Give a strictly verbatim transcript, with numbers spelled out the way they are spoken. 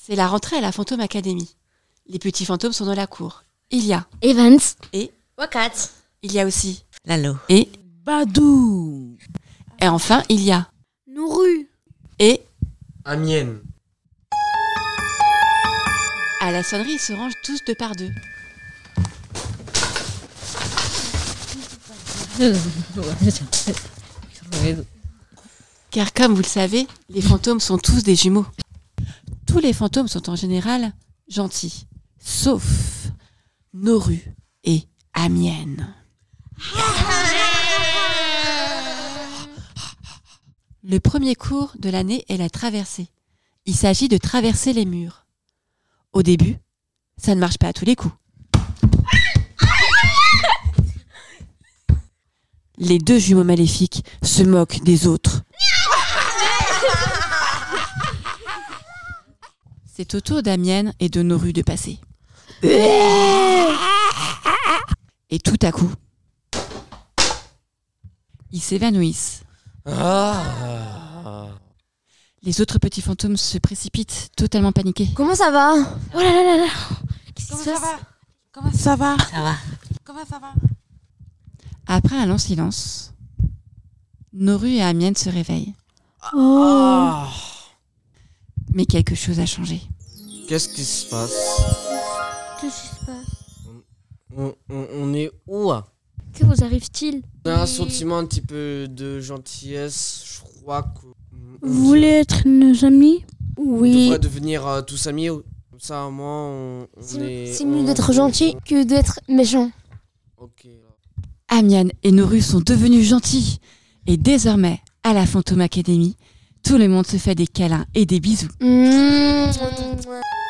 C'est la rentrée à la Fantôme Academy. Les petits fantômes sont dans la cour. Il y a Evans et Wakat. il y a aussi Lalo. et Badou. et enfin il y a Nourru et Amienne. à la sonnerie ils se rangent tous deux par deux. Car comme vous le savez, les fantômes sont tous des jumeaux. Tous les fantômes sont en général gentils, sauf Noru et Amienne. Le premier cours de l'année est la traversée. Il s'agit de traverser les murs. Au début, ça ne marche pas à tous les coups. Les deux jumeaux maléfiques se moquent des autres. C'est au tour d'Amienne et de Noru de passer. Et tout à coup, ils s'évanouissent. Ah. Les autres petits fantômes se précipitent, totalement paniqués. Comment ça va? Oh là là là là. Qu'est-ce qui Comment se ça passe? va? Comment ça va? Ça va. Comment ça va? Après un long silence, Noru et Amienne se réveillent. Oh. Ah. Mais quelque chose a changé. Qu'est-ce qui se passe? Qu'est-ce qui se passe? on, on, on est où? Que vous arrive-t-il? On a un sentiment un petit peu de gentillesse. Je crois que... Vous voulez être nos amis? On Oui. devrait devenir euh, tous amis. Comme ça, au moins, on, on C'est est... c'est mieux on- d'être gentil que d'être méchant. Ok. Amienne et Noru sont devenus gentils. Et désormais, à la Fantôme Academy, tout le monde se fait des câlins et des bisous. Mmh.